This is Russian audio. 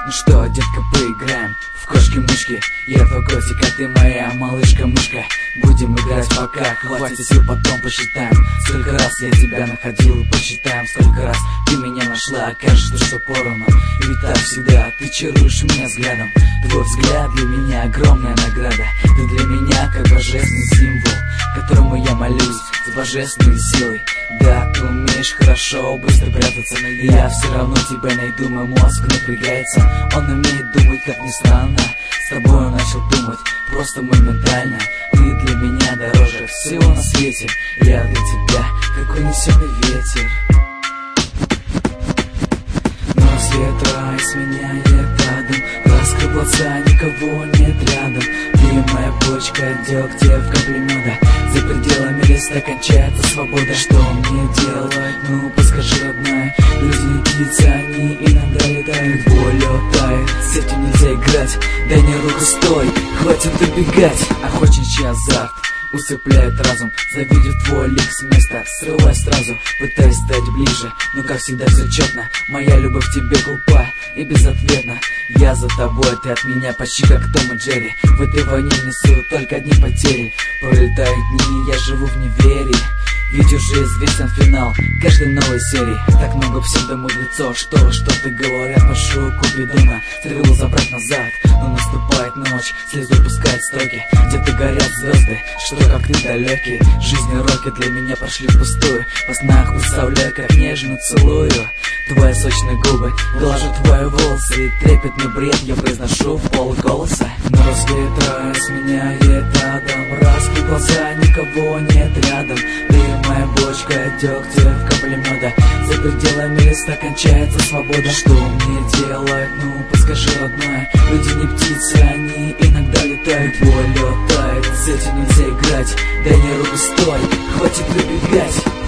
Ну что, детка, поиграем в кошки-мышки. Я твой котик, а ты моя малышка-мышка. Будем играть пока хватит сил, потом посчитаем, сколько раз я тебя находил, и посчитаем, сколько раз ты меня нашла. Окажется, что поровну, ведь так всегда ты чаруешь меня взглядом. Твой взгляд для меня огромная награда. Ты для меня как божественный символ, которому я молюсь с божественной силой. Да, ты умеешь хорошо, быстро прятаться, но я все равно тебя найду. Мой мозг напрягается, он умеет думать, как ни странно. С тобой он начал думать просто моментально. Ты для меня дороже всего на свете. Я для тебя, как унесенный ветер. Но свет сменяет адом. Раскрыл глаза, никого нет рядом. Ты моя бочка дегтя в капле меда. За пределами листа кончается свобода. Что мне делать? Ну подскажи, родная. Люди не птицы, они иногда летают. Воля тает, с этим нельзя играть. Дай мне руку, стой, хватит добегать. Охотничий азарт усыпляет разум. Завидев твой лик с места, срывай сразу, пытаясь стать ближе. Но как всегда все четно. Моя любовь к тебе глупа и безответна. Я за тобой, ты от меня почти как Том и Джерри. В этой войне несу только одни потери. Пролетают дни, я живу в неверии, ведь уже известен финал каждой новой серии. Так много псевдомудрецов, что-то говорят, прошу Купидона стрелу забрать назад. Но наступает ночь, слезу пускает строки, где-то горят звезды, что как ты далекий. Жизнь и роки для меня прошли впустую. Во снах представляю, как нежно целую твои сочные губы, глажу твои волосы, и трепетный бред я произношу в полголоса. Но рассвет сменяет адом. Раскрой глаза, никого нет рядом. Ты моя бочка дегтя в капле меда. За пределами листа кончается свобода. Что мне делать? Ну подскажи, родная. Люди не птицы, они иногда летают. Воля тает, с этим нельзя играть. Дай мне руку, стой, хватит выбегать.